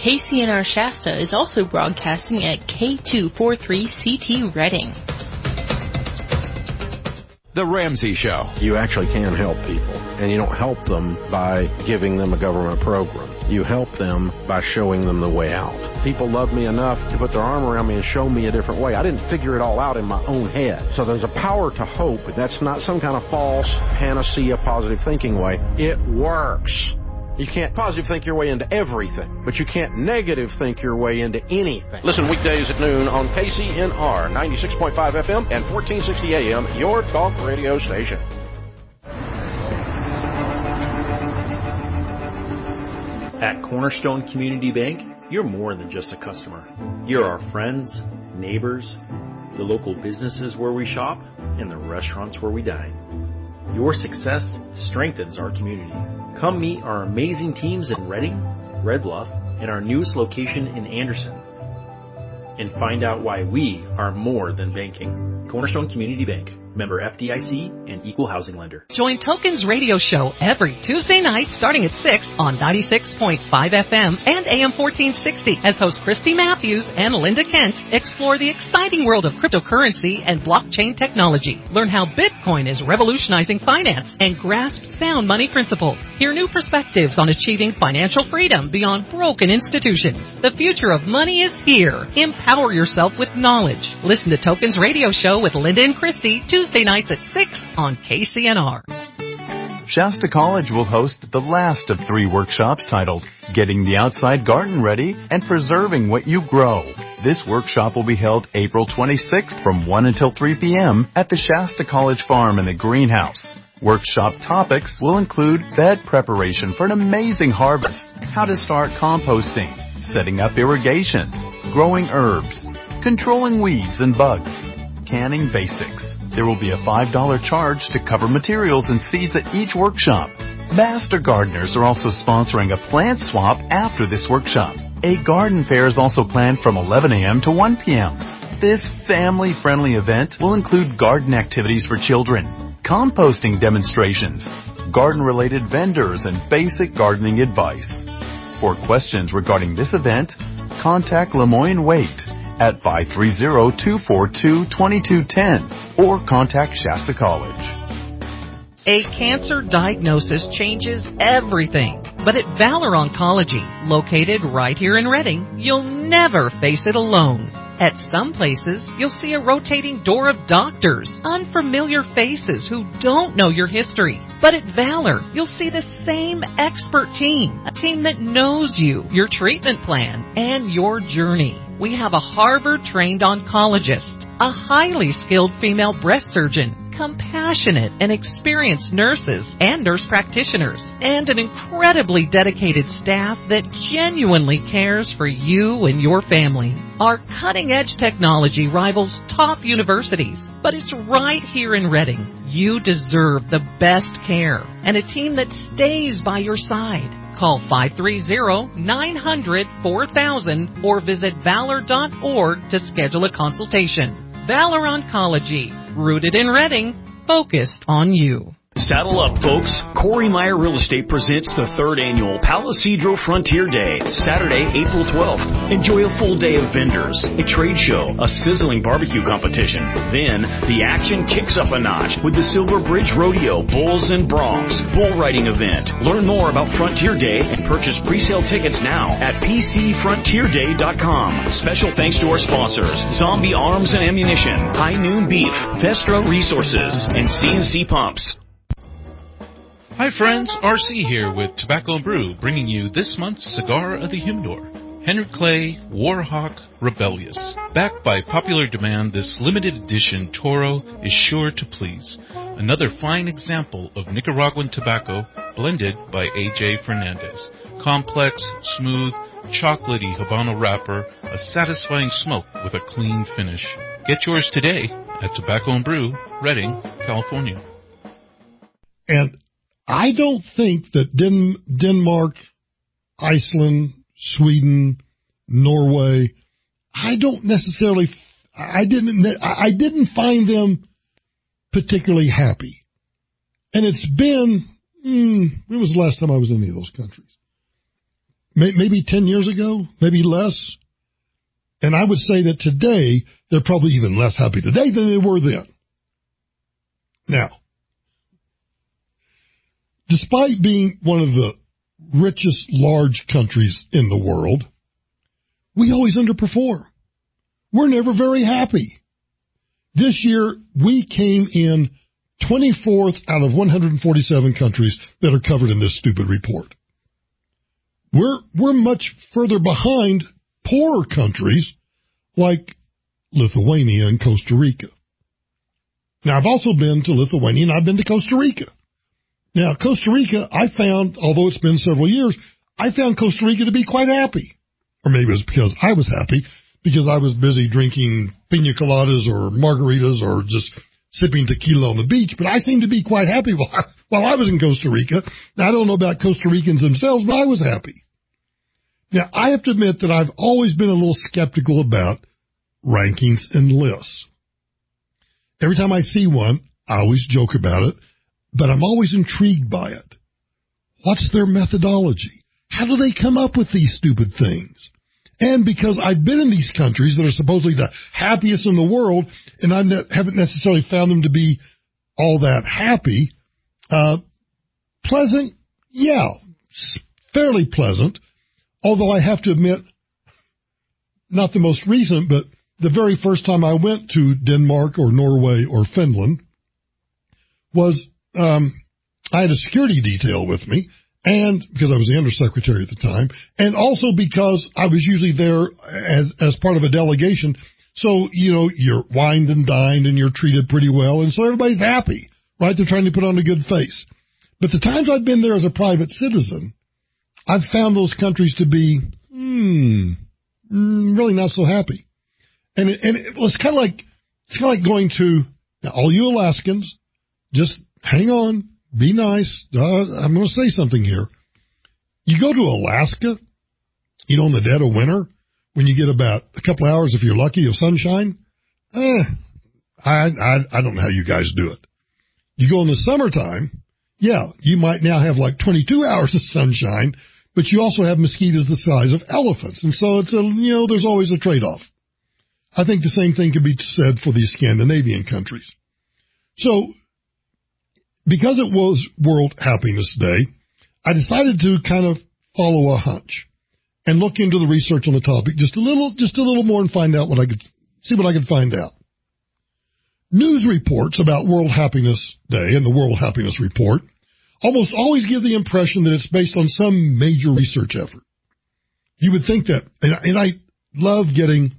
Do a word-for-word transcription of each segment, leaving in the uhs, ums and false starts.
K C N R Shasta is also broadcasting at K two forty-three C T Redding. The Ramsey Show. You actually can help people, and you don't help them by giving them a government program. You help them by showing them the way out. People love me enough to put their arm around me and show me a different way. I didn't figure it all out in my own head. So there's a power to hope. That's not some kind of false panacea positive thinking way. It works. You can't positive think your way into everything, but you can't negative think your way into anything. Listen weekdays at noon on K C N R ninety-six point five F M and fourteen sixty A M, your talk radio station. At Cornerstone Community Bank, you're more than just a customer. You're our friends, neighbors, the local businesses where we shop, and the restaurants where we dine. Your success strengthens our community. Come meet our amazing teams in Redding, Red Bluff, and our newest location in Anderson. And find out why we are more than banking. Cornerstone Community Bank. Member F D I C and Equal Housing Lender. Join Tokens Radio Show every Tuesday night starting at six on ninety-six point five F M and A M fourteen sixty as hosts Christy Matthews and Linda Kent explore the exciting world of cryptocurrency and blockchain technology. Learn how Bitcoin is revolutionizing finance and grasp sound money principles. Hear new perspectives on achieving financial freedom beyond broken institutions. The future of money is here. Empower yourself with knowledge. Listen to Tokens Radio Show with Linda and Christy Tuesday nights at six on K C N R. Shasta College will host the last of three workshops titled Getting the Outside Garden Ready and Preserving What You Grow. This workshop will be held April twenty-sixth from one until three p.m. at the Shasta College Farm in the greenhouse. Workshop topics will include bed preparation for an amazing harvest, how to start composting, setting up irrigation, growing herbs, controlling weeds and bugs, canning basics. There will be a five dollars charge to cover materials and seeds at each workshop. Master Gardeners are also sponsoring a plant swap after this workshop. A garden fair is also planned from eleven a.m. to one p.m. This family-friendly event will include garden activities for children, composting demonstrations, garden-related vendors, and basic gardening advice. For questions regarding this event, contact Lemoyne Waite at five three zero, two four two, two two one zero or contact Shasta College. A cancer diagnosis changes everything. But at Valor Oncology, located right here in Redding, you'll never face it alone. At some places, you'll see a rotating door of doctors, unfamiliar faces who don't know your history. But at Valor, you'll see the same expert team, a team that knows you, your treatment plan, and your journey. We have a Harvard-trained oncologist, a highly skilled female breast surgeon, compassionate and experienced nurses and nurse practitioners, and an incredibly dedicated staff that genuinely cares for you and your family. Our cutting-edge technology rivals top universities, but it's right here in Redding. You deserve the best care and a team that stays by your side. Call five three zero, nine hundred, four thousand or visit valor dot org to schedule a consultation. Valor Oncology, rooted in Redding, focused on you. Saddle up, folks. Corey Meyer Real Estate presents the third annual Palisadro Frontier Day, Saturday, April twelfth. Enjoy a full day of vendors, a trade show, a sizzling barbecue competition. Then, the action kicks up a notch with the Silver Bridge Rodeo Bulls and Broncs bull riding event. Learn more about Frontier Day and purchase pre-sale tickets now at p c frontier day dot com. Special thanks to our sponsors, Zombie Arms and Ammunition, High Noon Beef, Vestra Resources, and C and C Pumps. Hi friends, R C here with Tobacco and Brew, bringing you this month's Cigar of the Humidor. Henry Clay Warhawk Rebellious. Backed by popular demand, this limited edition Toro is sure to please. Another fine example of Nicaraguan tobacco blended by A J Fernandez. Complex, smooth, chocolatey Habano wrapper, a satisfying smoke with a clean finish. Get yours today at Tobacco and Brew, Redding, California. And I don't think that Den- Denmark, Iceland, Sweden, Norway, I don't necessarily, I didn't, I didn't find them particularly happy. And it's been, mm, when was the last time I was in any of those countries? maybe ten years ago, maybe less. And I would say that today, they're probably even less happy today than they were then. Now, despite being one of the richest large countries in the world, we always underperform. We're never very happy. This year, we came in twenty-fourth out of one hundred forty-seven countries that are covered in this stupid report. We're, we're much further behind poorer countries like Lithuania and Costa Rica. Now, I've also been to Lithuania and I've been to Costa Rica. Now, Costa Rica, I found, although it's been several years, I found Costa Rica to be quite happy. Or maybe it was because I was happy, because I was busy drinking pina coladas or margaritas or just sipping tequila on the beach. But I seemed to be quite happy while I, while I was in Costa Rica. Now, I don't know about Costa Ricans themselves, but I was happy. Now, I have to admit that I've always been a little skeptical about rankings and lists. Every time I see one, I always joke about it, but I'm always intrigued by it. What's their methodology? How do they come up with these stupid things? And because I've been in these countries that are supposedly the happiest in the world, and I ne- haven't necessarily found them to be all that happy, uh, pleasant, yeah, fairly pleasant. Although I have to admit, not the most recent, but the very first time I went to Denmark or Norway or Finland was um, I had a security detail with me, and because I was the undersecretary at the time, and also because I was usually there as as part of a delegation. So, you know, you're wined and dined and you're treated pretty well, and so everybody's happy, right? They're trying to put on a good face. But the times I've been there as a private citizen, I've found those countries to be, hmm, really not so happy. And it, and it, well, it's kind of like, it's kind of like going to, now all you Alaskans, just hang on, be nice. Uh, I'm going to say something here. You go to Alaska, you know, in the dead of winter, when you get about a couple hours, if you're lucky, of sunshine, eh, I, I, I don't know how you guys do it. You go in the summertime, yeah, you might now have like twenty-two hours of sunshine, but you also have mosquitoes the size of elephants. And so it's a, you know, there's always a trade-off. I think the same thing can be said for the Scandinavian countries. So, because it was World Happiness Day, I decided to kind of follow a hunch and look into the research on the topic just a little, just a little more and find out what I could, see what I could find out. News reports about World Happiness Day and the World Happiness Report almost always give the impression that it's based on some major research effort. You would think that, and, and I love getting,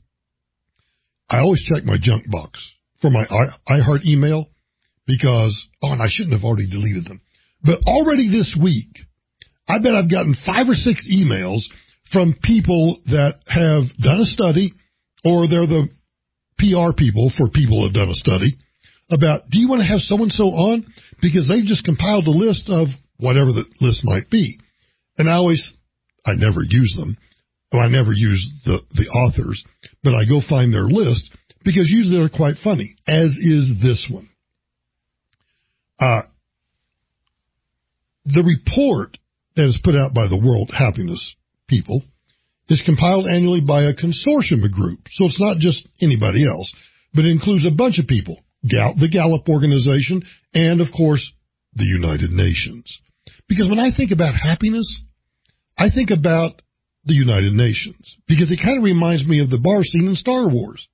I always check my junk box for my I, iHeart email because, oh, and I shouldn't have already deleted them. But already this week, I bet I've gotten five or six emails from people that have done a study, or they're the P R people for people who have done a study, about, do you want to have so-and-so on? Because they've just compiled a list of whatever the list might be. And I always, I never use them. Well, I never use the, the authors, but I go find their list because usually they're quite funny, as is this one. Uh, the report that is put out by the World Happiness people is compiled annually by a consortium of groups. So it's not just anybody else, but it includes a bunch of people. Gal- the Gallup organization, and of course, the United Nations. Because when I think about happiness, I think about the United Nations, because it kind of reminds me of the bar scene in Star Wars.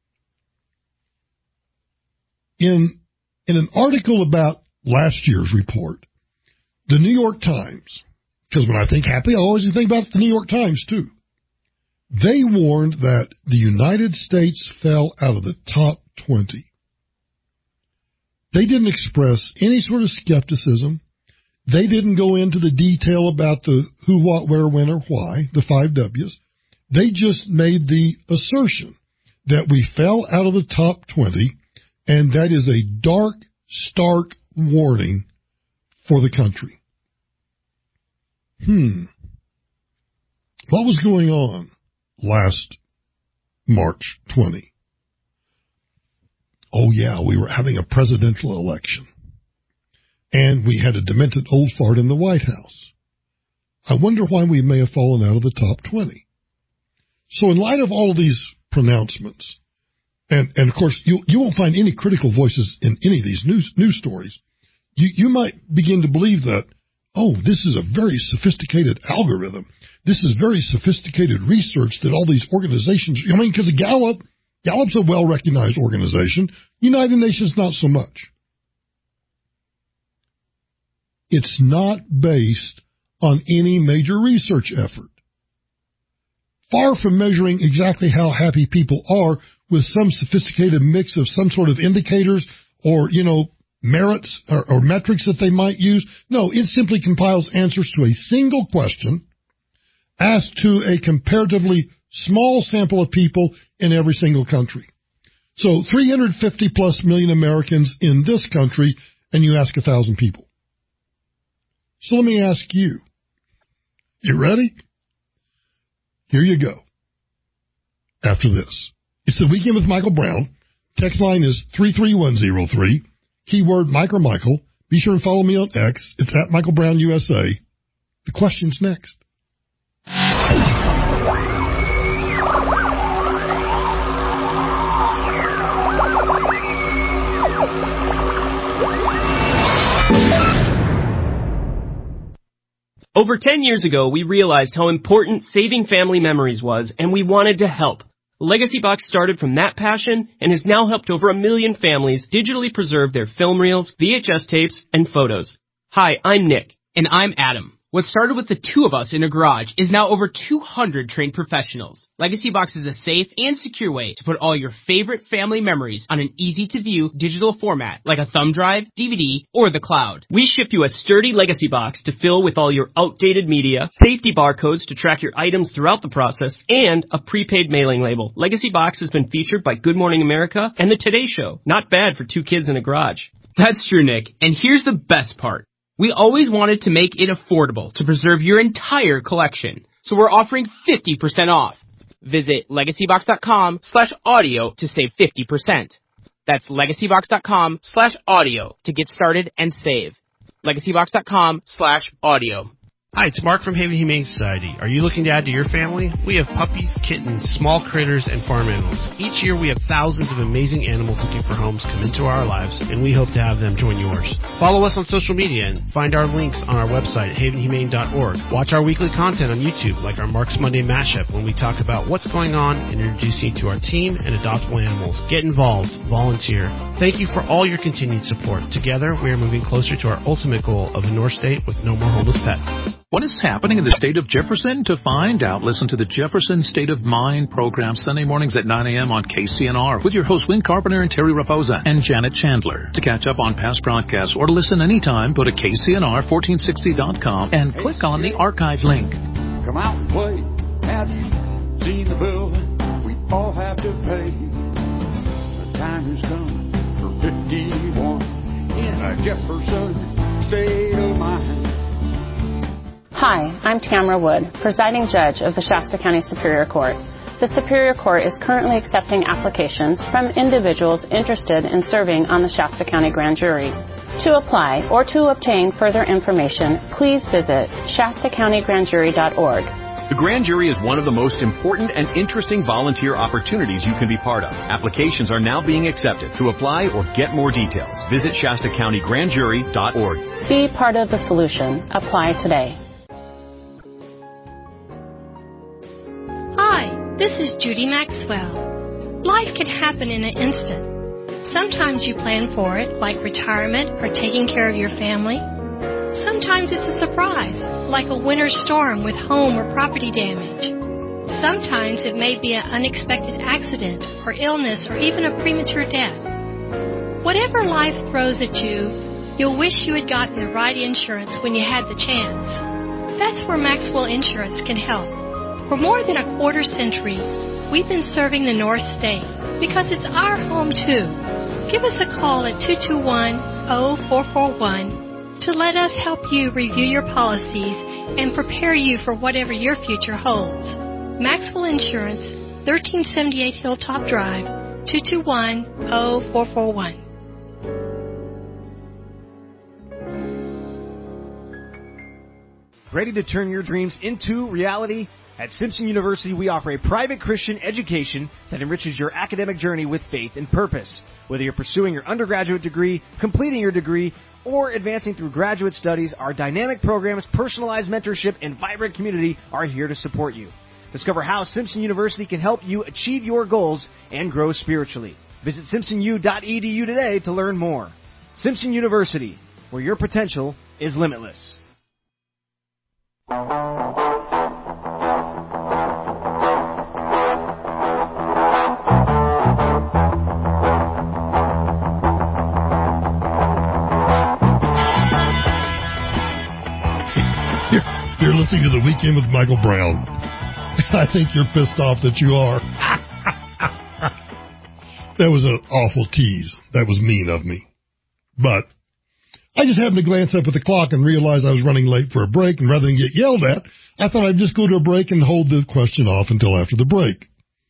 In, in an article about last year's report, the New York Times, because when I think happy, I always think about the New York Times too. They warned that the United States fell out of the top twenty. They didn't express any sort of skepticism. They didn't go into the detail about the who, what, where, when, or why, the five W's. They just made the assertion that we fell out of the top twenty, and that is a dark, stark warning for the country. Hmm. What was going on last March twentieth? Oh, yeah, we were having a presidential election, and we had a demented old fart in the White House. I wonder why we may have fallen out of the top twenty. So in light of all of these pronouncements, and, and of course, you, you won't find any critical voices in any of these news, news stories, you, you might begin to believe that, oh, this is a very sophisticated algorithm. This is very sophisticated research that all these organizations, I mean, because Gallup, Gallup's a well-recognized organization. United Nations, not so much. It's not based on any major research effort. Far from measuring exactly how happy people are with some sophisticated mix of some sort of indicators or, you know, merits or, or metrics that they might use. No, it simply compiles answers to a single question asked to a comparatively small sample of people in every single country. So three hundred fifty plus million Americans in this country, and you ask a thousand people. So let me ask you, you ready? Here you go. After this. It's the Weekend with Michael Brown. Text line is three three one zero three. Keyword Mike or Michael. Be sure and follow me on X. It's at Michael Brown U S A. The question's next. Over ten years ago, we realized how important saving family memories was, and we wanted to help. Legacy Box started from that passion and has now helped over a million families digitally preserve their film reels, V H S tapes, and photos. Hi, I'm Nick. And I'm Adam. What started with the two of us in a garage is now over two hundred trained professionals. Legacy Box is a safe and secure way to put all your favorite family memories on an easy-to-view digital format like a thumb drive, D V D, or the cloud. We ship you a sturdy Legacy Box to fill with all your outdated media, safety barcodes to track your items throughout the process, and a prepaid mailing label. Legacy Box has been featured by Good Morning America and The Today Show. Not bad for two kids in a garage. That's true, Nick. And here's the best part. We always wanted to make it affordable to preserve your entire collection, so we're offering fifty percent off. Visit legacybox.com slash audio to save fifty percent. That's legacybox.com slash audio to get started and save. legacybox.com slash audio. Hi, it's Mark from Haven Humane Society. Are you looking to add to your family? We have puppies, kittens, small critters, and farm animals. Each year we have thousands of amazing animals looking for homes come into our lives, and we hope to have them join yours. Follow us on social media and find our links on our website at haven humane dot org. Watch our weekly content on YouTube, like our Mark's Monday Mashup, when we talk about what's going on and introduce you to our team and adoptable animals. Get involved. Volunteer. Thank you for all your continued support. Together, we are moving closer to our ultimate goal of a North State with no more homeless pets. What is happening in the state of Jefferson? To find out, listen to the Jefferson State of Mind program Sunday mornings at nine a.m. on K C N R with your hosts Win Carpenter and Terry Raposa and Janet Chandler. To catch up on past broadcasts or to listen anytime, go to K C N R fourteen sixty dot com and click on the archive link. Come out and play. Have you seen the bill we all have to pay? The time has come for fifty-one in a Jefferson State of Mind. Hi, I'm Tamara Wood, presiding judge of the Shasta County Superior Court. The Superior Court is currently accepting applications from individuals interested in serving on the Shasta County Grand Jury. To apply or to obtain further information, please visit shasta county grand jury dot org. The Grand Jury is one of the most important and interesting volunteer opportunities you can be part of. Applications are now being accepted. To apply or get more details, visit shasta county grand jury dot org. Be part of the solution. Apply today. Hi, this is Judy Maxwell. Life can happen in an instant. Sometimes you plan for it, like retirement or taking care of your family. Sometimes it's a surprise, like a winter storm with home or property damage. Sometimes it may be an unexpected accident or illness or even a premature death. Whatever life throws at you, you'll wish you had gotten the right insurance when you had the chance. That's where Maxwell Insurance can help. For more than a quarter century, we've been serving the North State because it's our home too. Give us a call at two two one, zero four four one to let us help you review your policies and prepare you for whatever your future holds. Maxwell Insurance, thirteen seventy-eight Hilltop Drive, two two one, zero four four one. Ready to turn your dreams into reality? At Simpson University, we offer a private Christian education that enriches your academic journey with faith and purpose. Whether you're pursuing your undergraduate degree, completing your degree, or advancing through graduate studies, our dynamic programs, personalized mentorship, and vibrant community are here to support you. Discover how Simpson University can help you achieve your goals and grow spiritually. Visit simpson u dot e d u today to learn more. Simpson University, where your potential is limitless. You're listening to The Weekend with Michael Brown. I think you're pissed off that you are. That was an awful tease. That was mean of me. But I just happened to glance up at the clock and realize I was running late for a break, and rather than get yelled at, I thought I'd just go to a break and hold the question off until after the break.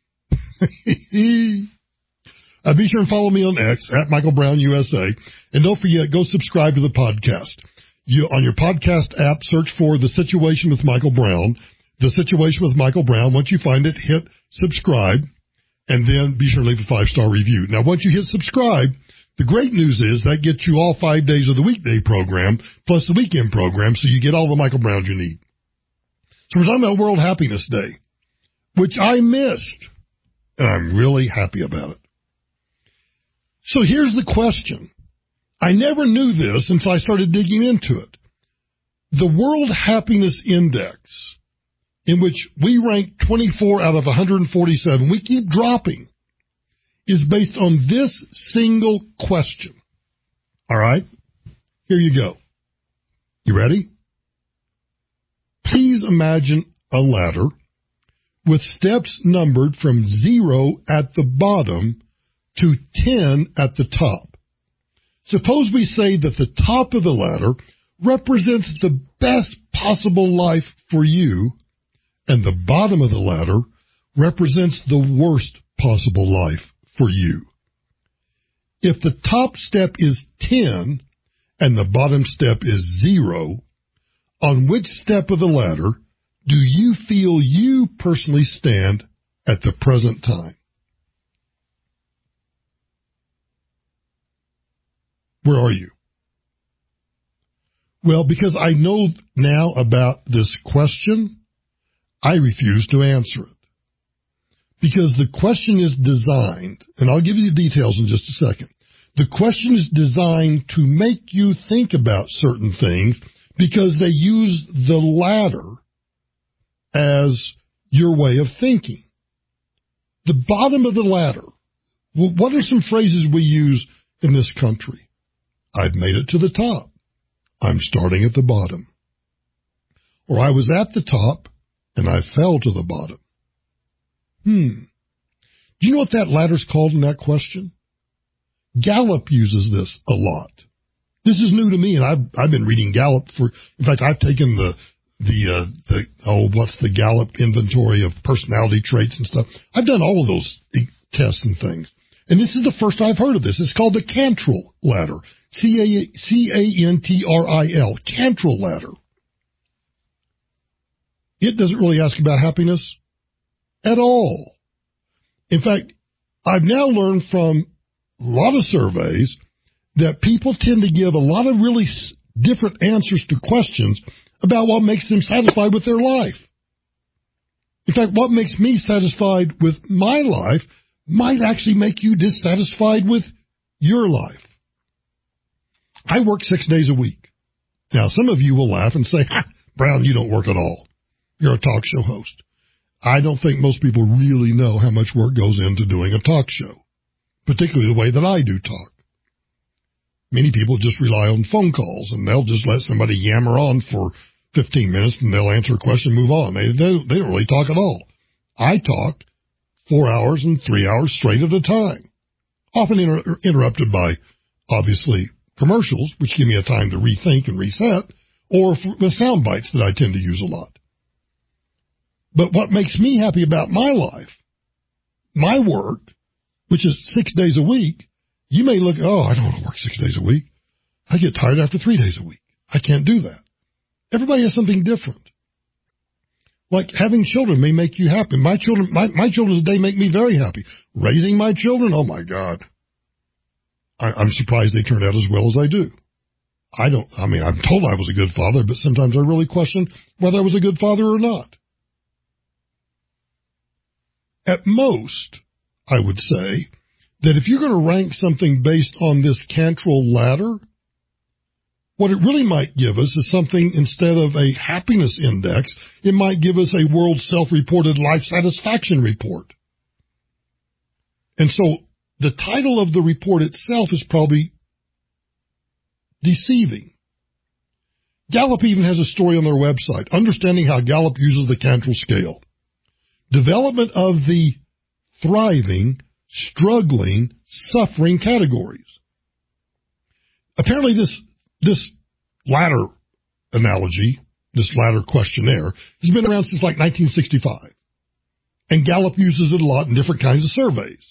uh, be sure and follow me on X, at Michael Brown U S A, and don't forget, go subscribe to the podcast. You, on your podcast app, search for The Situation with Michael Brown. The Situation with Michael Brown. Once you find it, hit subscribe, and then be sure to leave a five-star review. Now, once you hit subscribe, the great news is that gets you all five days of the weekday program, plus the weekend program, so you get all the Michael Browns you need. So we're talking about World Happiness Day, which I missed, and I'm really happy about it. So here's the question. I never knew this until I started digging into it. The World Happiness Index, in which we rank twenty-four out of one hundred forty-seven, we keep dropping, is based on this single question. All right? Here you go. You ready? Please imagine a ladder with steps numbered from zero at the bottom to ten at the top. Suppose we say that the top of the ladder represents the best possible life for you, and the bottom of the ladder represents the worst possible life for you. If the top step is ten and the bottom step is zero, on which step of the ladder do you feel you personally stand at the present time? Where are you? Well, because I know now about this question, I refuse to answer it. Because the question is designed, and I'll give you the details in just a second. The question is designed to make you think about certain things because they use the ladder as your way of thinking. The bottom of the ladder. Well, what are some phrases we use in this country? I've made it to the top. I'm starting at the bottom. Or I was at the top and I fell to the bottom. Hmm. Do you know what that ladder's called in that question? Gallup uses this a lot. This is new to me, and I've I've been reading Gallup for. In fact, I've taken the the uh, the oh, what's the Gallup inventory of personality traits and stuff. I've done all of those tests and things, and this is the first I've heard of this. It's called the Cantril ladder. C A C A N T R I L. Cantril ladder. It doesn't really ask about happiness at all. In fact, I've now learned from a lot of surveys that people tend to give a lot of really different answers to questions about what makes them satisfied with their life. In fact, what makes me satisfied with my life might actually make you dissatisfied with your life. I work six days a week. Now, some of you will laugh and say, ha, Brown, you don't work at all. You're a talk show host. I don't think most people really know how much work goes into doing a talk show, particularly the way that I do talk. Many people just rely on phone calls, and they'll just let somebody yammer on for fifteen minutes, and they'll answer a question and move on. They, they, they don't really talk at all. I talk four hours and three hours straight at a time, often inter- interrupted by, obviously, commercials, which give me a time to rethink and reset, or for the sound bites that I tend to use a lot. But what makes me happy about my life, my work, which is six days a week, you may look, oh, I don't want to work six days a week. I get tired after three days a week. I can't do that. Everybody has something different. Like having children may make you happy. My children, my, my children today make me very happy. Raising my children, oh my God. I, I'm surprised they turned out as well as I do. I don't, I mean, I'm told I was a good father, but sometimes I really question whether I was a good father or not. At most, I would say that if you're going to rank something based on this Cantrell ladder, what it really might give us is something instead of a happiness index, it might give us a world self-reported life satisfaction report. And so the title of the report itself is probably deceiving. Gallup even has a story on their website, Understanding How Gallup Uses the Cantrell Scale. Development of the thriving, struggling, suffering categories. Apparently this this ladder analogy, this ladder questionnaire, has been around since like nineteen sixty-five. And Gallup uses it a lot in different kinds of surveys.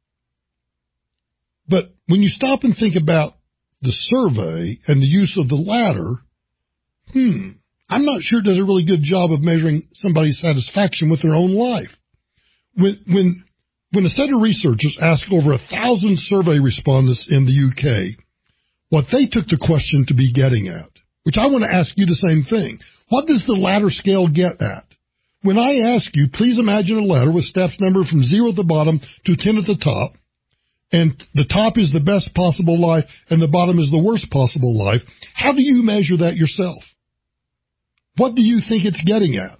But when you stop and think about the survey and the use of the ladder, hmm, I'm not sure it does a really good job of measuring somebody's satisfaction with their own life. When when when a set of researchers asked over a thousand survey respondents in the U K what they took the question to be getting at, which I want to ask you the same thing. What does the ladder scale get at? When I ask you, please imagine a ladder with steps numbered from zero at the bottom to ten at the top, and the top is the best possible life and the bottom is the worst possible life, how do you measure that yourself? What do you think it's getting at?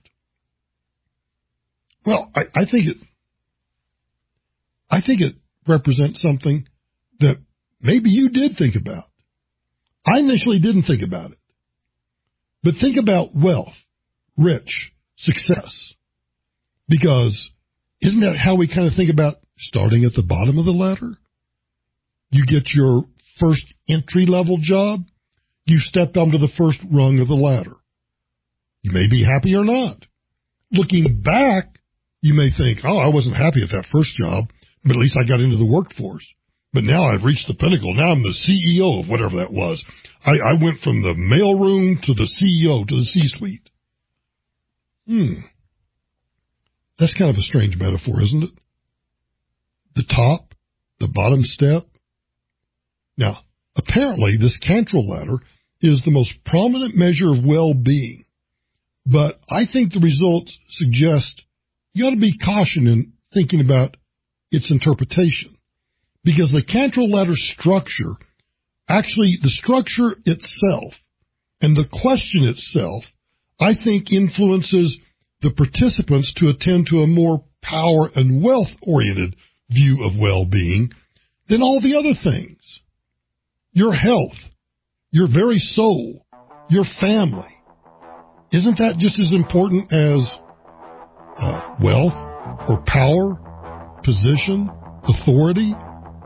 Well, I, I think it, I think it represents something that maybe you did think about. I initially didn't think about it. But think about wealth, rich, success. Because isn't that how we kind of think about starting at the bottom of the ladder? You get your first entry-level job, you stepped onto the first rung of the ladder. You may be happy or not. Looking back, you may think, oh, I wasn't happy at that first job, but at least I got into the workforce. But now I've reached the pinnacle. Now I'm the C E O of whatever that was. I, I went from the mailroom to the C E O to the C-suite. Hmm. That's kind of a strange metaphor, isn't it? The top, the bottom step. Now, apparently this Cantrell ladder is the most prominent measure of well-being. But I think the results suggest you ought to be cautioned in thinking about its interpretation. Because the Cantrell ladder structure, actually the structure itself and the question itself, I think influences the participants to attend to a more power and wealth-oriented view of well-being than all the other things. Your health, your very soul, your family. Isn't that just as important as uh, wealth or power, position, authority?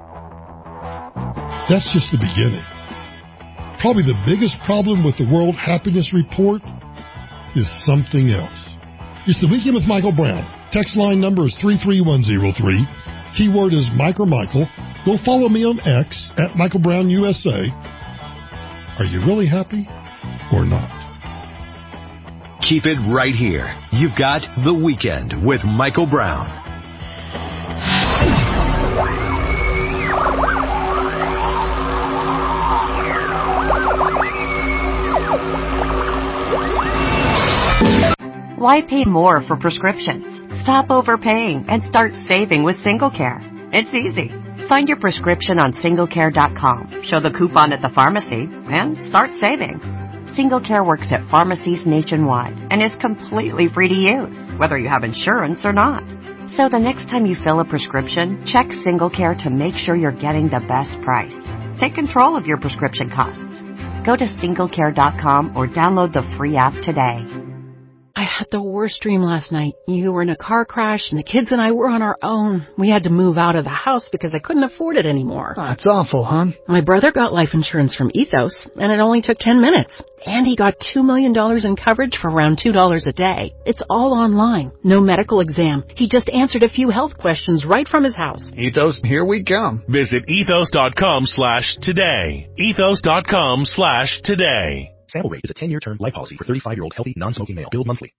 That's just the beginning. Probably the biggest problem with the World Happiness Report is something else. It's the Weekend with Michael Brown. Text line number is three three one zero three. Keyword is Mike or Michael. Go follow me on X at Michael Brown U S A. Are you really happy or not? Keep it right here. You've got The Weekend with Michael Brown. Why pay more for prescriptions? Stop overpaying and start saving with SingleCare. It's easy. Find your prescription on single care dot com, show the coupon at the pharmacy, and start saving. SingleCare works at pharmacies nationwide and is completely free to use, whether you have insurance or not. So the next time you fill a prescription, check SingleCare to make sure you're getting the best price. Take control of your prescription costs. Go to single care dot com or download the free app today. I had the worst dream last night. You were in a car crash and the kids and I were on our own. We had to move out of the house because I couldn't afford it anymore. That's awful, hon. My brother got life insurance from Ethos and it only took ten minutes. And he got two million dollars in coverage for around two dollars a day. It's all online. No medical exam. He just answered a few health questions right from his house. Ethos, here we come. Visit ethos dot com slash today. ethos dot com slash today. Sample rate is a ten-year term life policy for thirty-five-year-old healthy, non-smoking male. Billed monthly.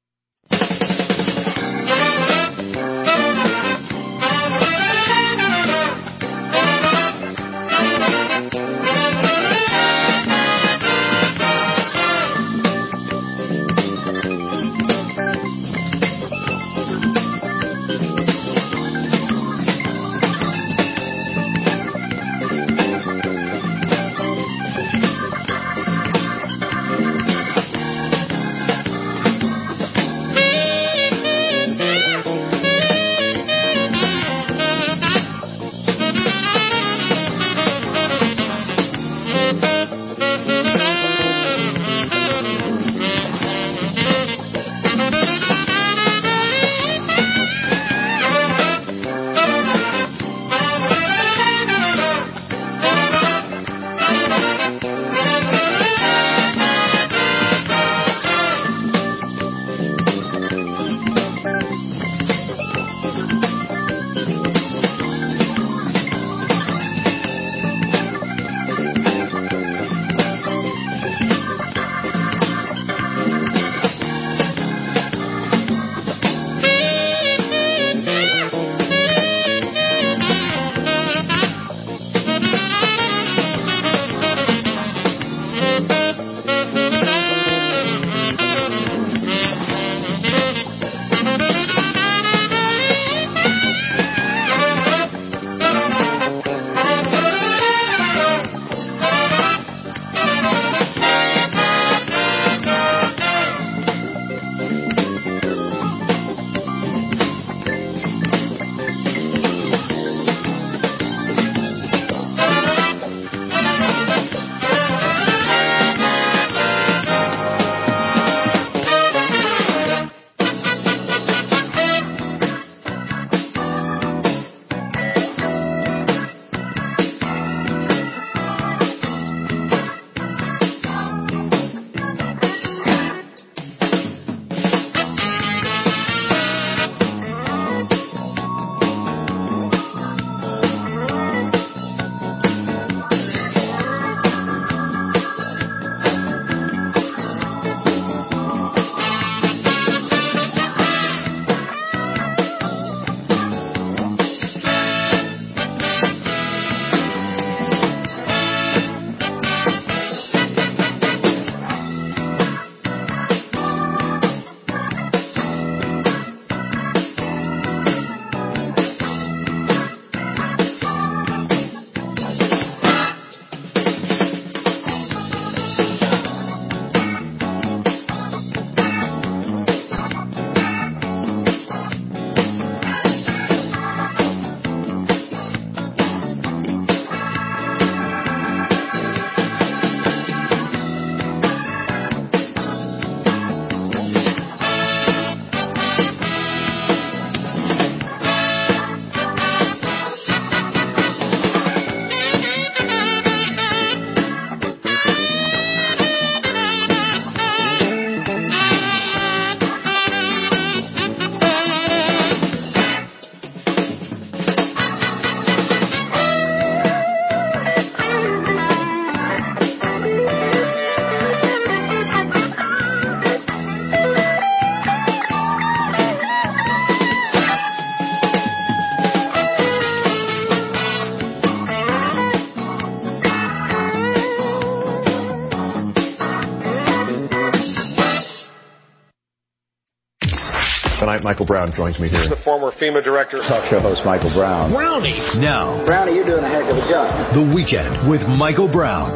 Tonight, Michael Brown joins me here. He's the former FEMA director. Talk show host Michael Brown. Brownie. Now. Brownie, you're doing a heck of a job. The Weekend with Michael Brown.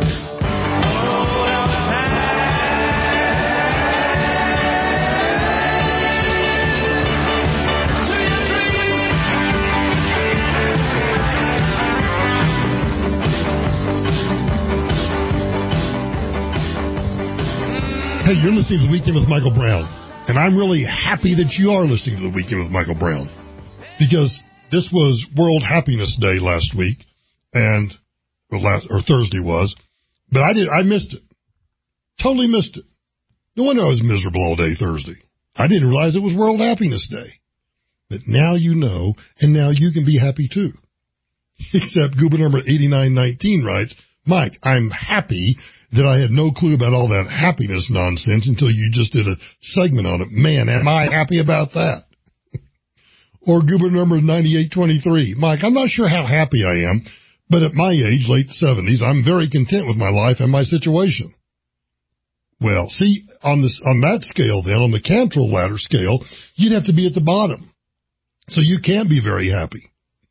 Hey, you're listening to The Weekend with Michael Brown. And I'm really happy that you are listening to The Weekend with Michael Brown, because this was World Happiness Day last week, and or, last, or Thursday was, but I did I missed it, totally missed it. No wonder I was miserable all day Thursday. I didn't realize it was World Happiness Day, but now you know, and now you can be happy too. Except Goober number eighty-nine nineteen writes, Mike, I'm happy that I had no clue about all that happiness nonsense until you just did a segment on it. Man, am I happy about that. Or Goober number ninety-eight twenty-three. Mike, I'm not sure how happy I am, but at my age, late seventies, I'm very content with my life and my situation. Well, see, on this, on that scale then, on the Cantrell ladder scale, you'd have to be at the bottom. So you can't be very happy.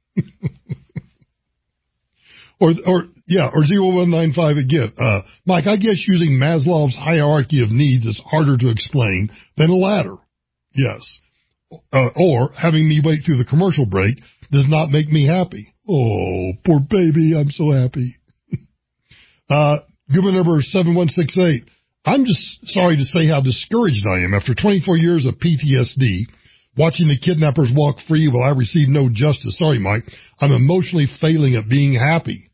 or, or, yeah, or zero one nine five again. Uh, Mike, I guess using Maslow's hierarchy of needs is harder to explain than a ladder. Yes. Uh, or having me wait through the commercial break does not make me happy. Oh, poor baby, I'm so happy. uh, Goober number seven one six eight. I'm just sorry to say how discouraged I am after twenty-four years of P T S D, watching the kidnappers walk free while I receive no justice. Sorry, Mike. I'm emotionally failing at being happy.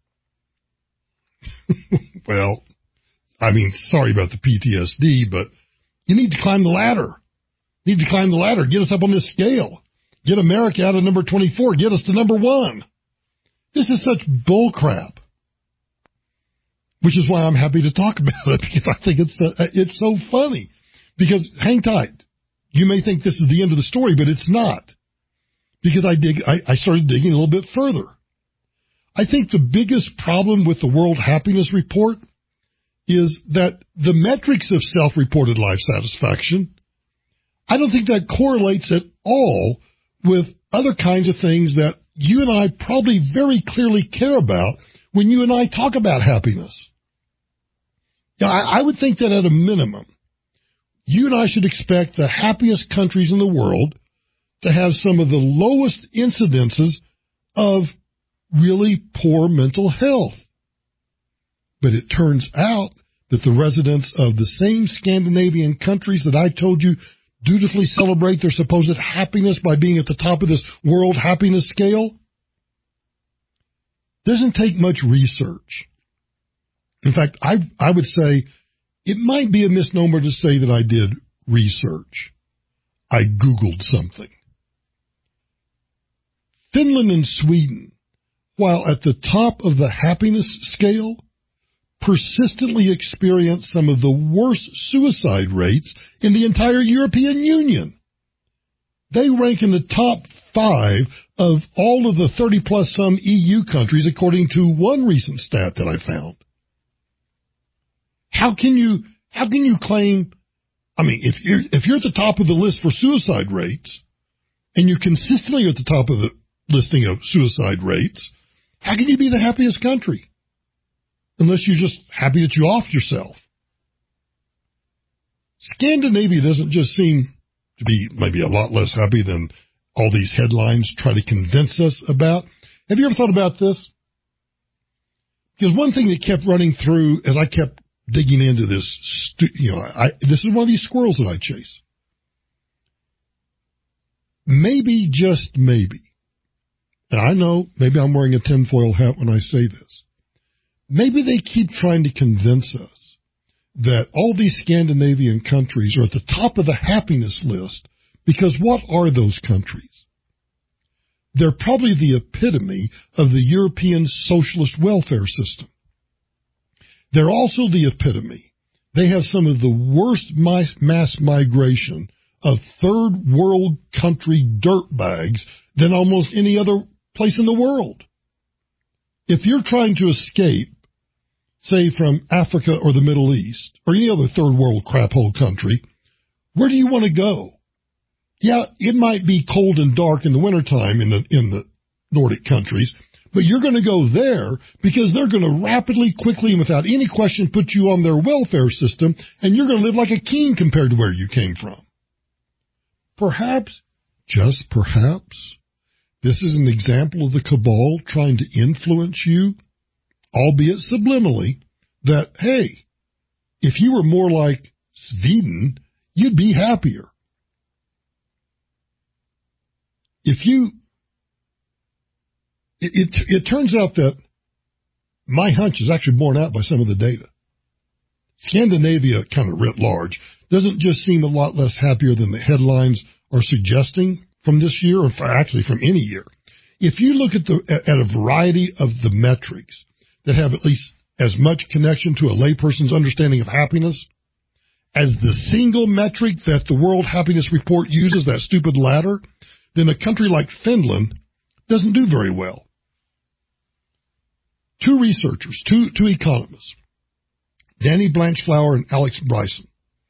Well, I mean, sorry about the P T S D, but you need to climb the ladder. Need to climb the ladder. Get us up on this scale. Get America out of number twenty-four. Get us to number one. This is such bullcrap. Which is why I'm happy to talk about it, because I think it's uh, it's so funny. Because, hang tight. You may think this is the end of the story, but it's not. Because I dig, I, I started digging a little bit further. I think the biggest problem with the World Happiness Report is that the metrics of self-reported life satisfaction, I don't think that correlates at all with other kinds of things that you and I probably very clearly care about when you and I talk about happiness. Yeah, I, I would think that at a minimum, you and I should expect the happiest countries in the world to have some of the lowest incidences of really poor mental health. But it turns out that the residents of the same Scandinavian countries that I told you dutifully celebrate their supposed happiness by being at the top of this world happiness scale doesn't take much research. In fact, I I would say it might be a misnomer to say that I did research. I Googled something. Finland and Sweden, while at the top of the happiness scale, persistently experience some of the worst suicide rates in the entire European Union. They rank in the top five of all of the thirty-plus some E U countries, according to one recent stat that I found. How can you, how can you claim, I mean, if you're, if you're at the top of the list for suicide rates, and you're consistently at the top of the listing of suicide rates, how can you be the happiest country? Unless you're just happy that you offed yourself. Scandinavia doesn't just seem to be maybe a lot less happy than all these headlines try to convince us about. Have you ever thought about this? Because one thing that kept running through as I kept digging into this, stu- you know, I, this is one of these squirrels that I chase. Maybe, just maybe, and I know maybe I'm wearing a tinfoil hat when I say this, maybe they keep trying to convince us that all these Scandinavian countries are at the top of the happiness list because what are those countries? They're probably the epitome of the European socialist welfare system. They're also the epitome. They have some of the worst mass migration of third world country dirtbags than almost any other place in the world. If you're trying to escape, say, from Africa or the Middle East or any other third world crap hole country, where do you want to go? Yeah, it might be cold and dark in the wintertime in the in the Nordic countries, but you're going to go there because they're going to rapidly, quickly, and without any question put you on their welfare system, and you're going to live like a king compared to where you came from. Perhaps, just perhaps, this is an example of the cabal trying to influence you, albeit subliminally, that, hey, if you were more like Sweden, you'd be happier. If you, it, it, it turns out that my hunch is actually borne out by some of the data. Scandinavia, kind of writ large, doesn't just seem a lot less happier than the headlines are suggesting from this year, or actually from any year. If you look at the at a variety of the metrics that have at least as much connection to a layperson's understanding of happiness as the single metric that the World Happiness Report uses, that stupid ladder, then a country like Finland doesn't do very well. Two researchers, two, two economists, Danny Blanchflower and Alex Bryson,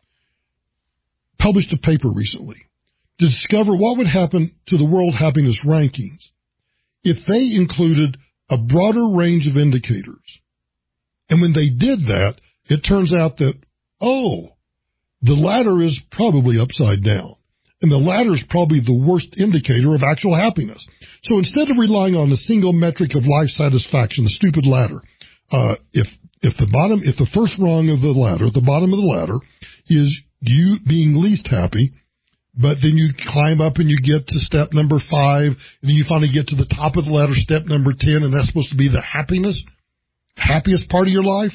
published a paper recently to discover what would happen to the World Happiness Rankings if they included a broader range of indicators. And when they did that, it turns out that, oh, the ladder is probably upside down. And the ladder is probably the worst indicator of actual happiness. So instead of relying on a single metric of life satisfaction, the stupid ladder, uh, if if the bottom, if the first rung of the ladder, the bottom of the ladder, is you being least happy, but then you climb up and you get to step number five, and then you finally get to the top of the ladder, step number ten, and that's supposed to be the happiness, happiest part of your life?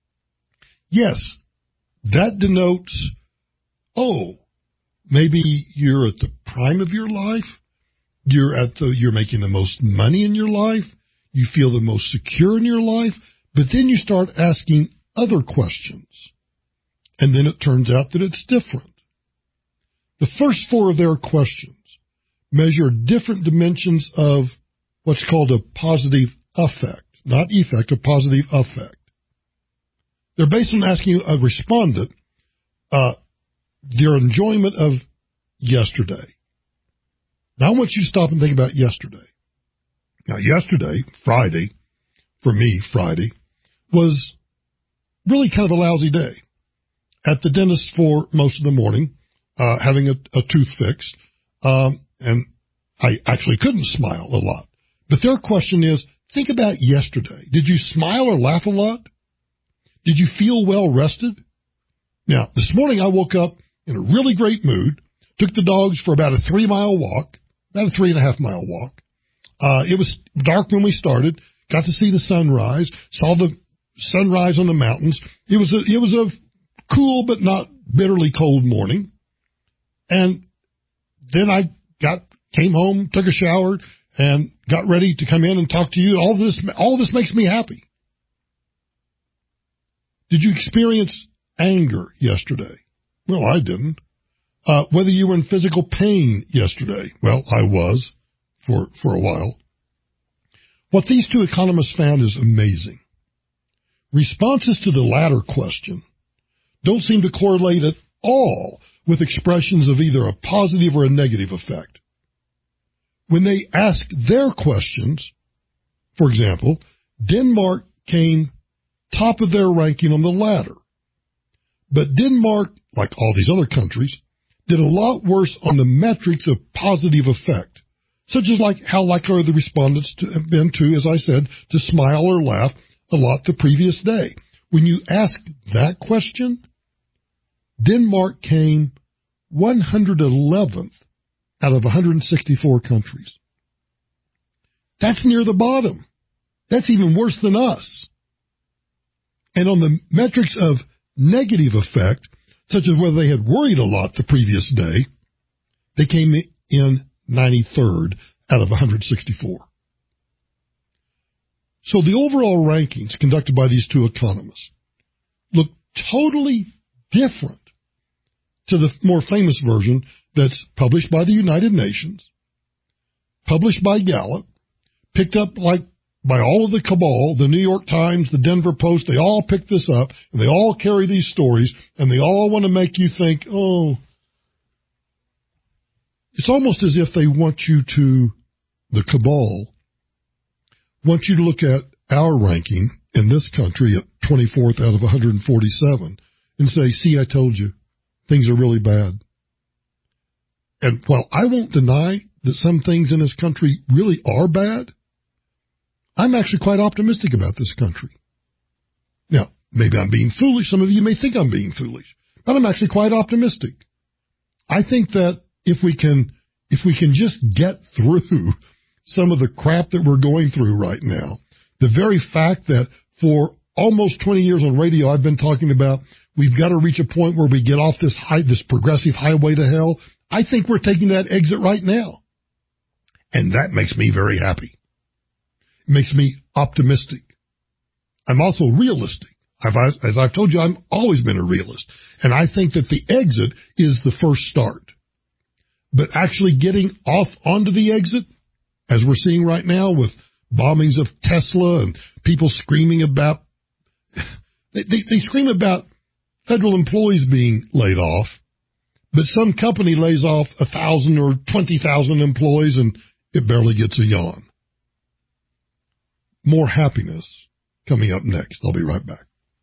Yes, that denotes, oh, maybe you're at the prime of your life. You're at the, you're making the most money in your life. You feel the most secure in your life. But then you start asking other questions. And then it turns out that it's different. The first four of their questions measure different dimensions of what's called a positive affect, not effect, a positive affect. They're based on asking a respondent, uh, their enjoyment of yesterday. Now I want you to stop and think about yesterday. Now yesterday, Friday, for me, Friday, was really kind of a lousy day. At the dentist for most of the morning, uh, having a, a tooth fixed, um, and I actually couldn't smile a lot. But their question is, think about yesterday. Did you smile or laugh a lot? Did you feel well rested? Now, this morning I woke up in a really great mood, took the dogs for about a three-mile walk, about a three-and-a-half-mile walk. Uh, it was dark when we started, got to see the sunrise, saw the sunrise on the mountains. It was a, it was a cool but not bitterly cold morning. And then I got came home, took a shower, and got ready to come in and talk to you. All this, all this makes me happy. Did you experience anger yesterday? Well, I didn't. Uh, whether you were in physical pain yesterday? Well, I was for, for a while. What these two economists found is amazing. Responses to the latter question don't seem to correlate at all with expressions of either a positive or a negative effect. When they asked their questions, for example, Denmark came top of their ranking on the ladder. But Denmark, like all these other countries, did a lot worse on the metrics of positive effect, such as like how likely are the respondents to have been to, as I said, to smile or laugh a lot the previous day. When you ask that question, Denmark came one hundred eleventh out of one hundred sixty-four countries. That's near the bottom. That's even worse than us. And on the metrics of negative effect, such as whether they had worried a lot the previous day, they came in ninety-third out of one hundred sixty-four. So the overall rankings conducted by these two economists look totally different to the more famous version that's published by the United Nations, published by Gallup, picked up like by all of the cabal, the New York Times, the Denver Post. They all pick this up, and they all carry these stories, and they all want to make you think, oh, it's almost as if they want you to, the cabal, want you to look at our ranking in this country at twenty-fourth out of one hundred forty-seven and say, see, I told you, things are really bad. And while I won't deny that some things in this country really are bad, I'm actually quite optimistic about this country. Now, maybe I'm being foolish. Some of you may think I'm being foolish, but I'm actually quite optimistic. I think that if we can, if we can just get through some of the crap that we're going through right now, the very fact that for almost twenty years on radio, I've been talking about we've got to reach a point where we get off this high, this progressive highway to hell. I think we're taking that exit right now. And that makes me very happy. It makes me optimistic. I'm also realistic. I've, as I've told you, I've always been a realist. And I think that the exit is the first start. But actually getting off onto the exit, as we're seeing right now with bombings of Tesla and people screaming about, they, they, they scream about federal employees being laid off, but some company lays off a thousand or twenty thousand employees and it barely gets a yawn. More happiness coming up next. I'll be right back.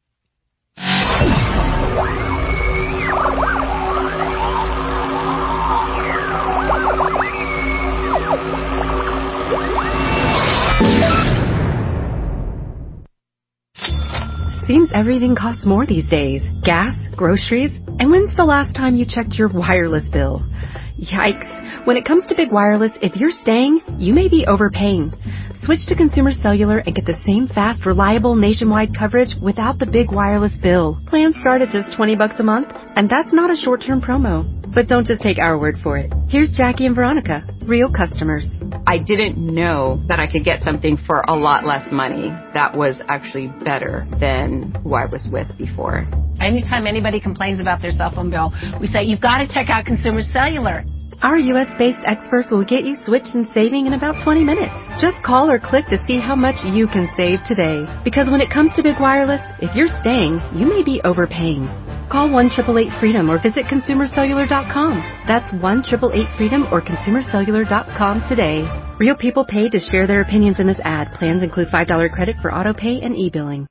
Seems everything costs more these days. Gas, groceries, and when's the last time you checked your wireless bill? Yikes. When it comes to big wireless, if you're staying, you may be overpaying. Switch to Consumer Cellular and get the same fast, reliable nationwide coverage without the big wireless bill. Plans start at just twenty bucks a month, and that's not a short-term promo. But don't just take our word for it. Here's Jackie and Veronica, real customers. I didn't know that I could get something for a lot less money that was actually better than who I was with before. Anytime anybody complains about their cell phone bill, we say, you've got to check out Consumer Cellular. Our U S-based experts will get you switched and saving in about twenty minutes. Just call or click to see how much you can save today. Because when it comes to big wireless, if you're staying, you may be overpaying. Call one eight eight eight freedom or visit consumer cellular dot com. That's one eight eight eight freedom or consumer cellular dot com today. Real people pay to share their opinions in this ad. Plans include five dollars credit for auto pay and e-billing.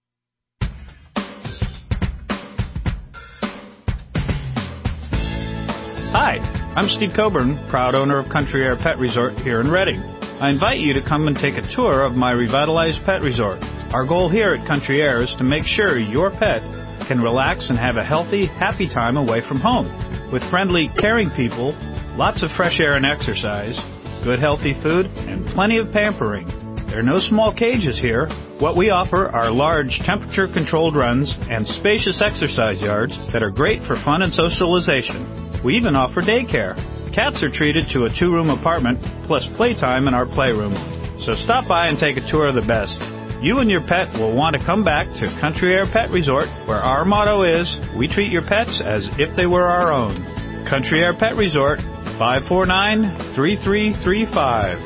Hi, I'm Steve Coburn, proud owner of Country Air Pet Resort here in Reading. I invite you to come and take a tour of my revitalized pet resort. Our goal here at Country Air is to make sure your pet can relax and have a healthy, happy time away from home. With friendly, caring people, lots of fresh air and exercise, good healthy food, and plenty of pampering. There are no small cages here. What we offer are large temperature-controlled runs and spacious exercise yards that are great for fun and socialization. We even offer daycare. Cats are treated to a two-room apartment plus playtime in our playroom. So stop by and take a tour of the best. You and your pet will want to come back to Country Air Pet Resort, where our motto is, we treat your pets as if they were our own. Country Air Pet Resort, five four nine, three three three five.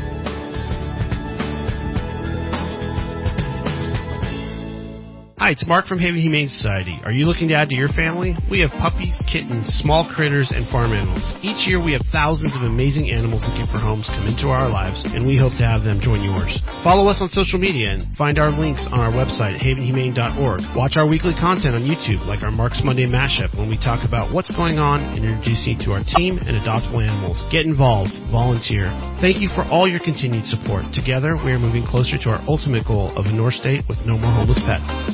Hi, it's Mark from Haven Humane Society. Are you looking to add to your family? We have puppies, kittens, small critters, and farm animals. Each year we have thousands of amazing animals looking for homes come into our lives, and we hope to have them join yours. Follow us on social media and find our links on our website, haven humane dot org. Watch our weekly content on YouTube, like our Mark's Monday Mashup, when we talk about what's going on and introduce you to our team and adoptable animals. Get involved. Volunteer. Thank you for all your continued support. Together, we are moving closer to our ultimate goal of a North State with no more homeless pets.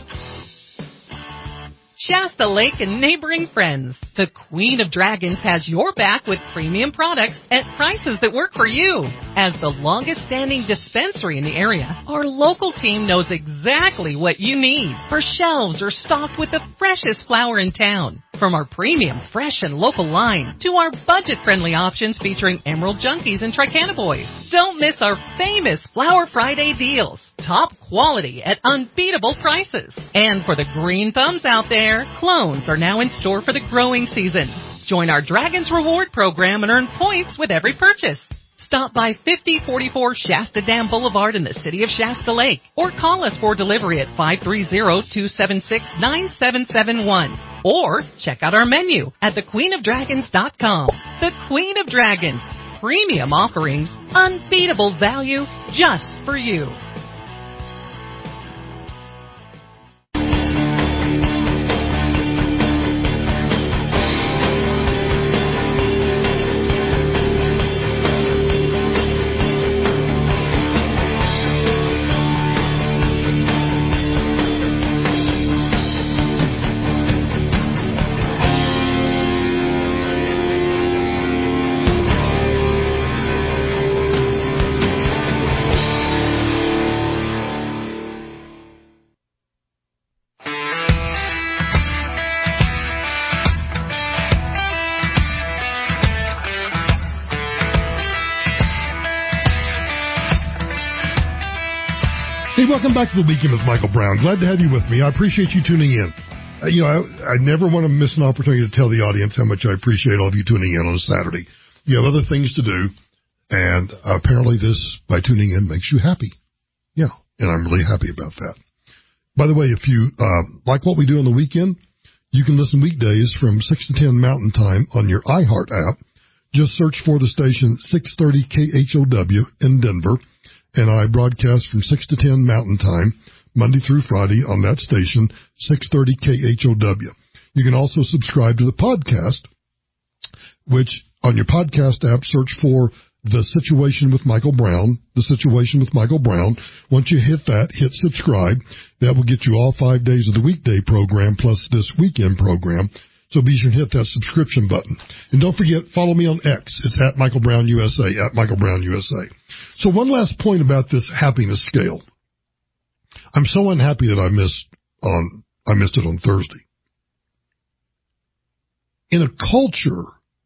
Shasta Lake and neighboring friends. The Queen of Dragons has your back with premium products at prices that work for you. As the longest-standing dispensary in the area, our local team knows exactly what you need. Our shelves are stocked with the freshest flower in town. From our premium, fresh, and local line to our budget-friendly options featuring Emerald Junkies and Tricana Boys. Don't miss our famous Flower Friday deals. Top quality at unbeatable prices. And for the green thumbs out there, clones are now in store for the growing season. Join our Dragons Reward program and earn points with every purchase. Stop by fifty forty-four Shasta Dam Boulevard in the city of Shasta Lake or call us for delivery at five three zero, two seven six, nine seven seven one. Or check out our menu at the queen of dragons dot com. The Queen of Dragons. Premium offerings, unbeatable value just for you. welcome back to the Weekend with Michael Brown. Glad to have you with me. I appreciate you tuning in. Uh, you know, I, I never want to miss an opportunity to tell the audience how much I appreciate all of you tuning in on a Saturday. You have other things to do, and apparently this, by tuning in, makes you happy. Yeah, and I'm really happy about that. By the way, if you uh, like what we do on the weekend, you can listen weekdays from six to ten Mountain Time on your iHeart app. Just search for the station six thirty K H O W in Denver. And I broadcast from six to ten Mountain Time, Monday through Friday on that station, six thirty K H O W. You can also subscribe to the podcast, which on your podcast app, search for The Situation with Michael Brown, The Situation with Michael Brown. Once you hit that, hit subscribe. That will get you all five days of the weekday program plus this weekend program. So be sure to hit that subscription button. And don't forget, follow me on X. It's at Michael Brown U S A, at Michael Brown U S A. So one last point about this happiness scale. I'm so unhappy that I missed on I missed it on Thursday. In a culture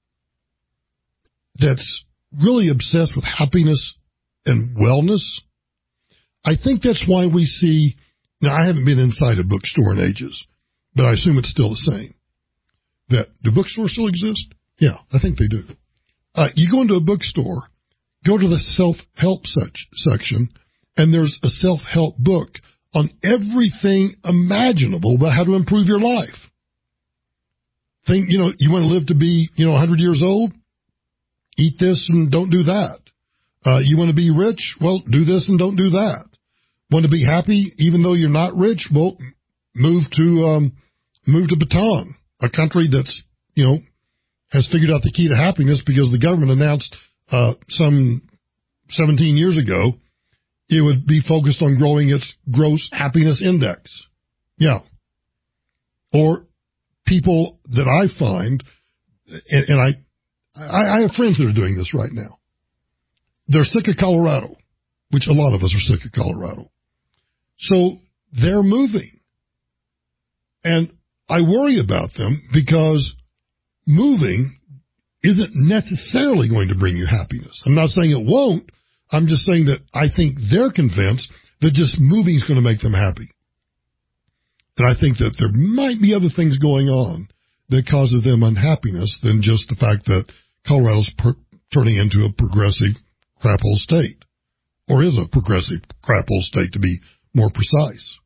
that's really obsessed with happiness and wellness, I think that's why we see, now I haven't been inside a bookstore in ages, but I assume it's still the same. That, do bookstores still exist? Yeah, I think they do. Uh, you go into a bookstore, go to the self-help sec- section, and there's a self-help book on everything imaginable about how to improve your life. Think, you know, you want to live to be, you know, one hundred years old? Eat this and don't do that. Uh, you want to be rich? Well, do this and don't do that. Want to be happy even though you're not rich? Well, move to, um, move to Bhutan, a country that's, you know, has figured out the key to happiness because the government announced uh, some seventeen years ago it would be focused on growing its gross happiness index. Yeah. Or people that I find, and, and I, I, I have friends that are doing this right now. They're sick of Colorado, which a lot of us are sick of Colorado. So they're moving. And I worry about them because moving isn't necessarily going to bring you happiness. I'm not saying it won't. I'm just saying that I think they're convinced that just moving is going to make them happy. And I think that there might be other things going on that causes them unhappiness than just the fact that Colorado's per- turning into a progressive crap hole state, or is a progressive crap hole state to be more precise.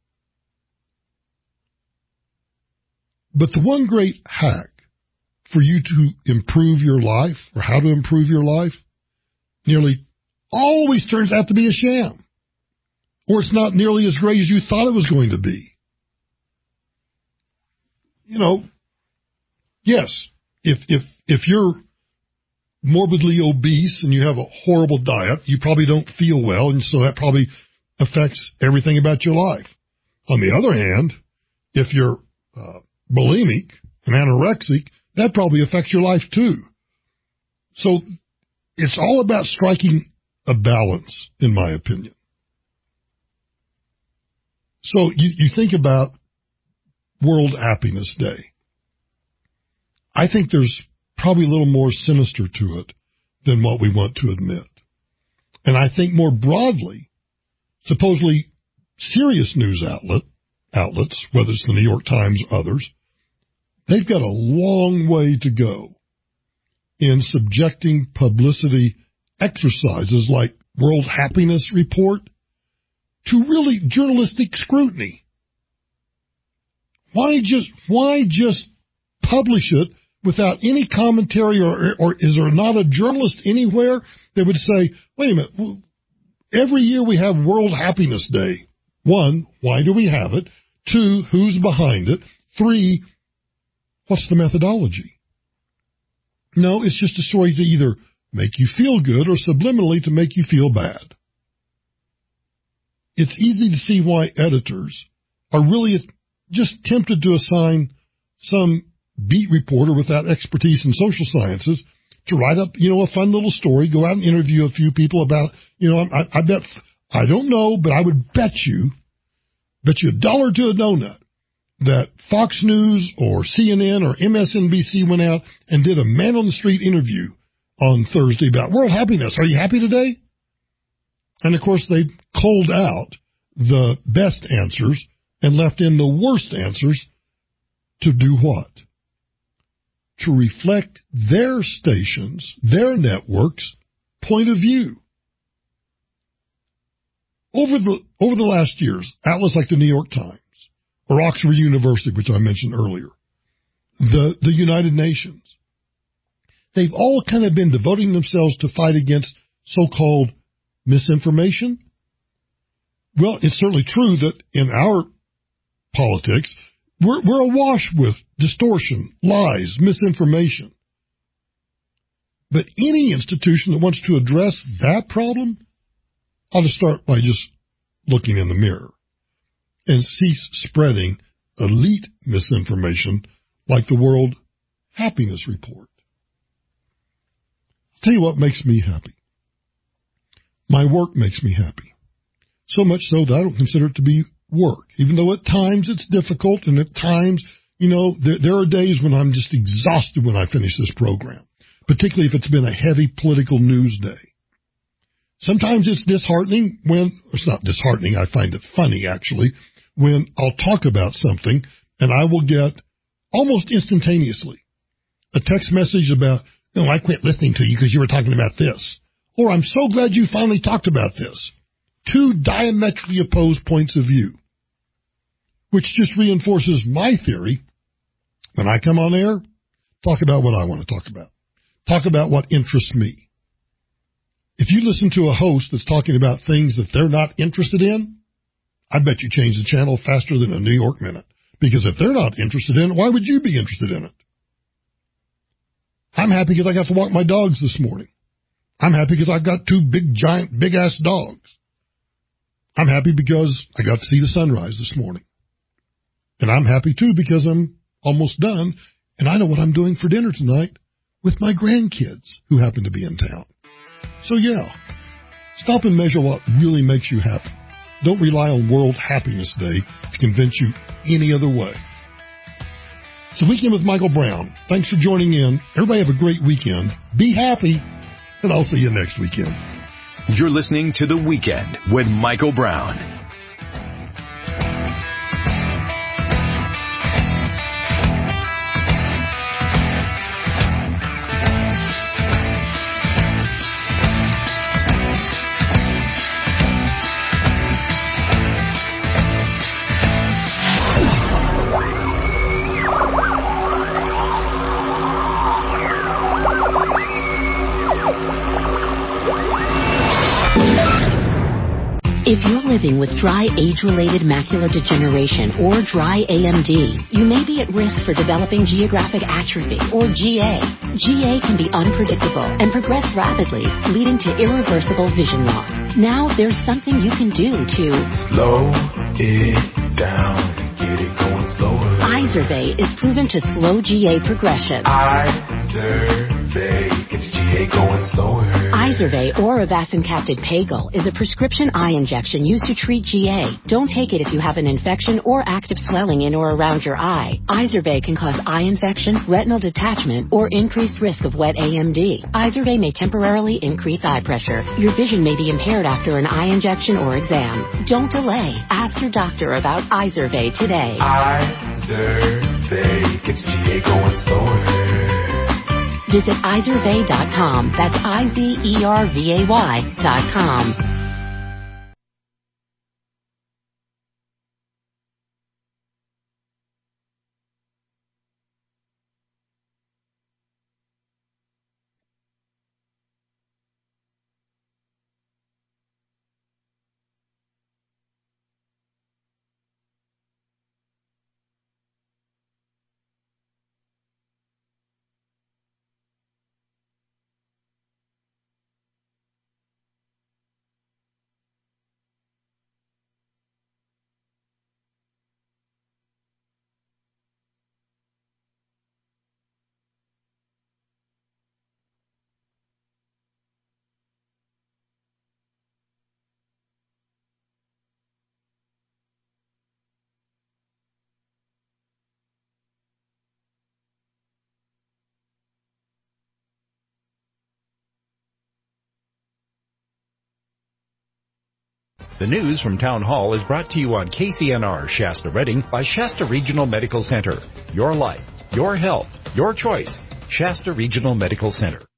But the one great hack for you to improve your life, or how to improve your life, nearly always turns out to be a sham. Or it's not nearly as great as you thought it was going to be. You know, yes, if if if you're morbidly obese and you have a horrible diet, you probably don't feel well, and so that probably affects everything about your life. On the other hand, if you're uh, bulimic and anorexic, that probably affects your life too. So it's all about striking a balance, in my opinion. So you, you think about World Happiness Day. I think there's probably a little more sinister to it than what we want to admit. And I think more broadly, supposedly serious news outlet outlets, whether it's the New York Times or others, they've got a long way to go in subjecting publicity exercises like World Happiness Report to really journalistic scrutiny. Why just why just publish it without any commentary, or or is there not a journalist anywhere that would say, wait a minute, every year we have World Happiness Day. One, why do we have it? Two, who's behind it? Three, what's the methodology? No, it's just a story to either make you feel good or subliminally to make you feel bad. It's easy to see why editors are really just tempted to assign some beat reporter without expertise in social sciences to write up, you know, a fun little story, go out and interview a few people about, you know, I, I bet, I don't know, but I would bet you, bet you a dollar to a donut that Fox News or C N N or M S N B C went out and did a man on the street interview on Thursday about world happiness. Are you happy today? And of course they culled out the best answers and left in the worst answers to do what? To reflect their stations, their networks' point of view. Over the over the last years, outlets like the New York Times or Oxford University, which I mentioned earlier, the, the United Nations, they've all kind of been devoting themselves to fight against so-called misinformation. Well, it's certainly true that in our politics, we're, we're awash with distortion, lies, misinformation. But any institution that wants to address that problem ought to start by just looking in the mirror and cease spreading elite misinformation like the World Happiness Report. I'll tell you what makes me happy. My work makes me happy. So much so that I don't consider it to be work, even though at times it's difficult, and at times, you know, there, there are days when I'm just exhausted when I finish this program, particularly if it's been a heavy political news day. Sometimes it's disheartening when, it's not disheartening, I find it funny actually, when I'll talk about something and I will get almost instantaneously a text message about, no, I quit listening to you because you were talking about this. Or I'm so glad you finally talked about this. Two diametrically opposed points of view, which just reinforces my theory. When I come on air, talk about what I want to talk about. Talk about what interests me. If you listen to a host that's talking about things that they're not interested in, I bet you change the channel faster than a New York minute. Because if they're not interested in it, why would you be interested in it? I'm happy because I got to walk my dogs this morning. I'm happy because I've got two big, giant, big-ass dogs. I'm happy because I got to see the sunrise this morning. And I'm happy, too, because I'm almost done, and I know what I'm doing for dinner tonight with my grandkids who happen to be in town. So, yeah, stop and measure what really makes you happy. Don't rely on World Happiness Day to convince you any other way. It's the Weekend with Michael Brown. Thanks for joining in. Everybody have a great weekend. Be happy, and I'll see you next weekend. You're listening to The Weekend with Michael Brown. If you're living with dry age-related macular degeneration or dry A M D, you may be at risk for developing geographic atrophy or G A. G A can be unpredictable and progress rapidly, leading to irreversible vision loss. Now there's something you can do to slow it down and get it going slower. Izervay is proven to slow G A progression. Izervay gets G A going slower. Izervay or avacincaptad Pagel is a prescription eye injection used to treat G A. Don't take it if you have an infection or active swelling in or around your eye. Izervay can cause eye infection, retinal detachment, or increased risk of wet A M D. Izervay may temporarily increase eye pressure. Your vision may be impaired after an eye injection or exam. Don't delay. Ask your doctor about Izervay today. Izervay gets G A going slower. Visit Izervay dot com. That's I Z E R V A Y dot com. The news from Town Hall is brought to you on K C N R Shasta Redding by Shasta Regional Medical Center. Your life, your health, your choice. Shasta Regional Medical Center.